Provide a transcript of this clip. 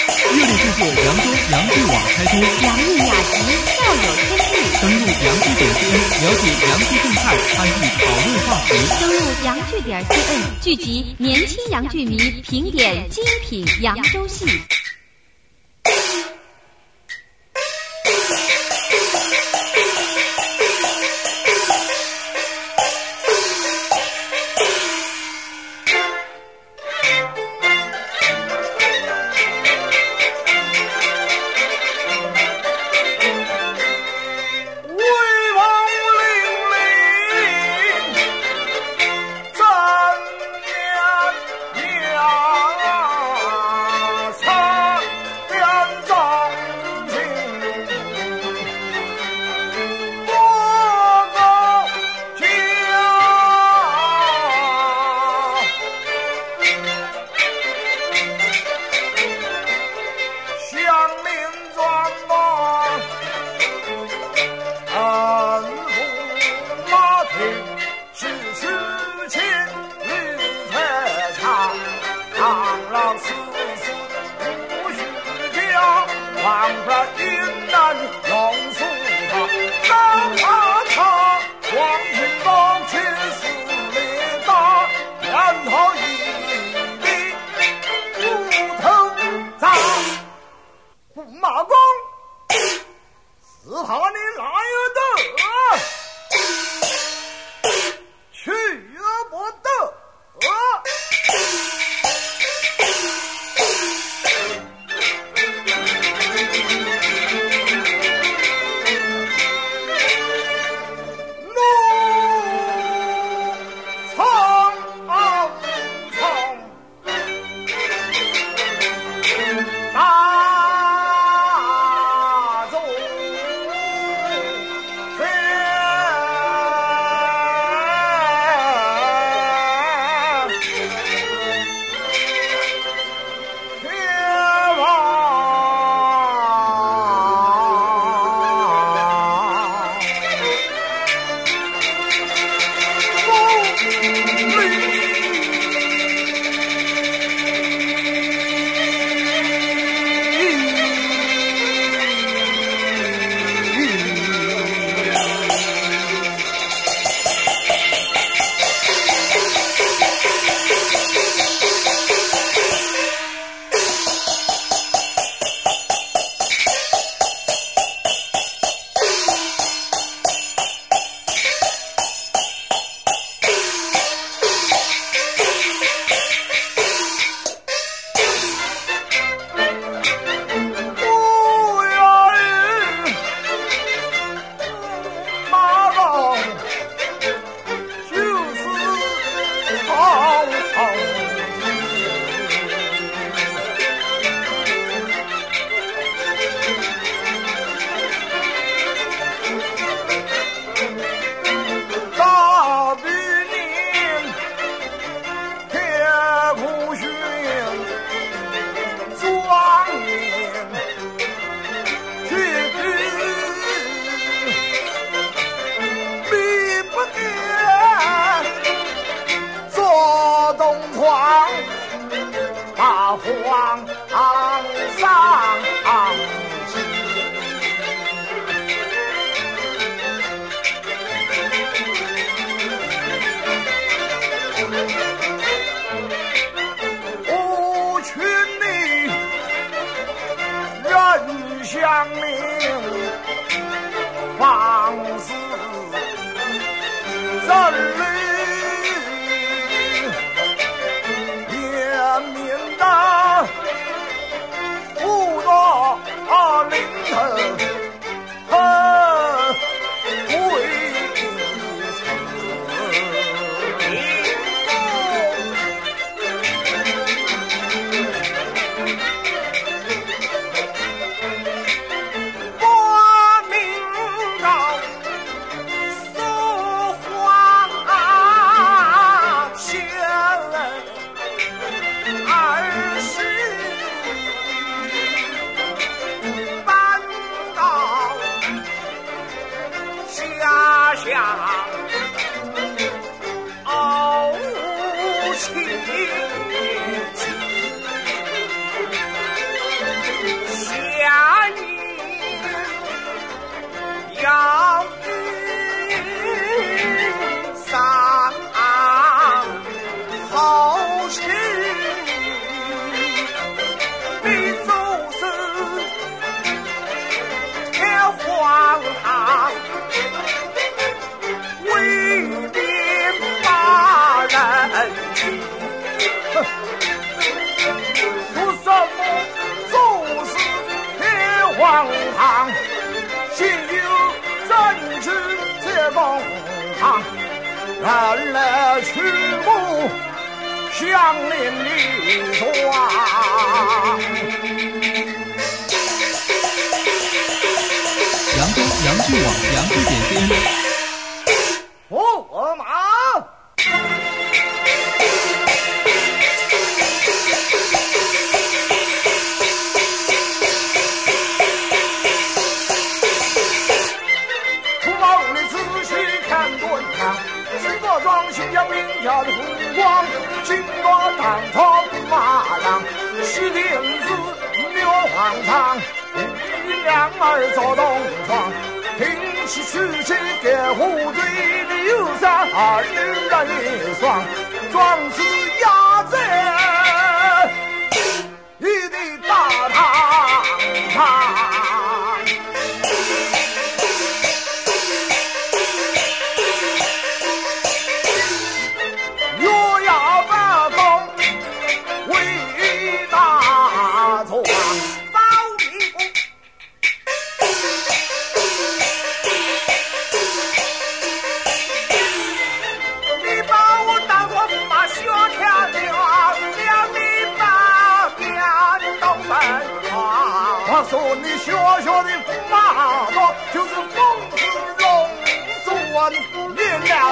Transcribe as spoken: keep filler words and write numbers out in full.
热力制作扬州杨剧网开通， 杨幂雅集校友天地， 登录杨剧点 C N 了解杨剧动态，参与讨论话题。 登录杨剧点 C N 聚集年轻杨剧迷，评点精品扬州戏。 不堂，心有真知这公堂，人来去不相邻里双。 扬州杨剧网杨剧点 C N。 驸马。庄新疆名家的风光，金罗当朝马郎，石亭子牛黄长，五一两儿走东窗，平起去去给虎队留下二人一双，壮士压在一地大堂上。说你小小的驸马座，就是风姿龙尊，年两